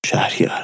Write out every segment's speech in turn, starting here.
شهریار.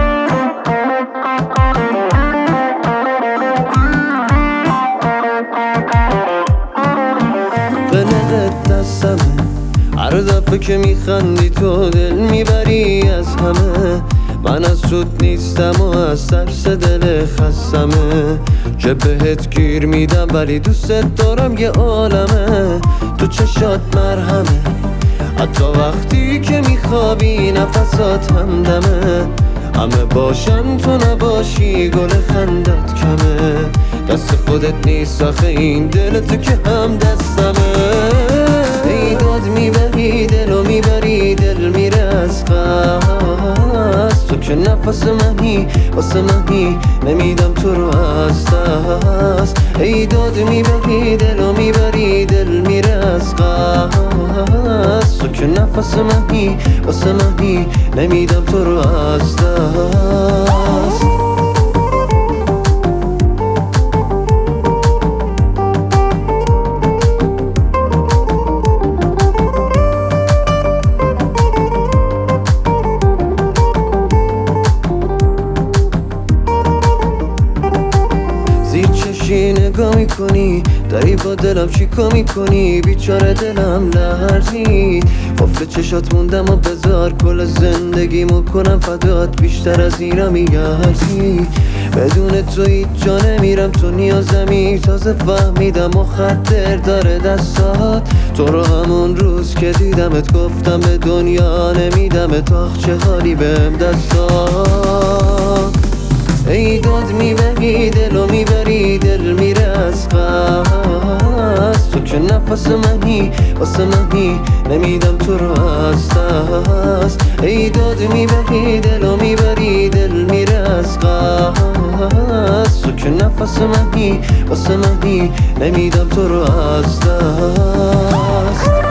قلقت دستمه، هر دفعه که میخندی تو دل میبری از همه. من از رود نیستم و از ترس دل خستمه. چه بهت گیر میدم ولی دوست دارم یه عالمه. تو چشات مرهمه، حتی وقتی که میخوابی نفسات همدمه. همه باشن تو نباشی گل خندت کمه. دست خودت نیست آخه این دلت که هم دستمه. ای داد میبری دلو میبری دل میره از قصد. تو که نفس منی واسه منی نمیدم تو رو از دست. ای داد میبری دلو میبری دل میره از قصد. تو که نفس منی واسه منی نمیدم تو رو از دست. زیر چشی نگاه میکنی داری با دلم چیکار میکنی. بیچاره دلم لرزید، قفل چشات موندم و بذار کل زندگیمو کنم فدات. بیشتر از اینم میارزی، بدون تو هیچ جا نمیرم. تو نیازمی تازه فهمیدم و خطر داره دستات. تو رو همون روز که دیدمت گفتم به دنیا نمیدمت. آخ چه حالی بهم دستات. ای داد میبری دلو میبری دل میره از قصد. تو که نفس منی واسه منی نمیدم تو رو از دست. ای داد میبری دلو میبری دل میره از قصد. تو که نفس منی واسه منی نمیدم تو رو از دست.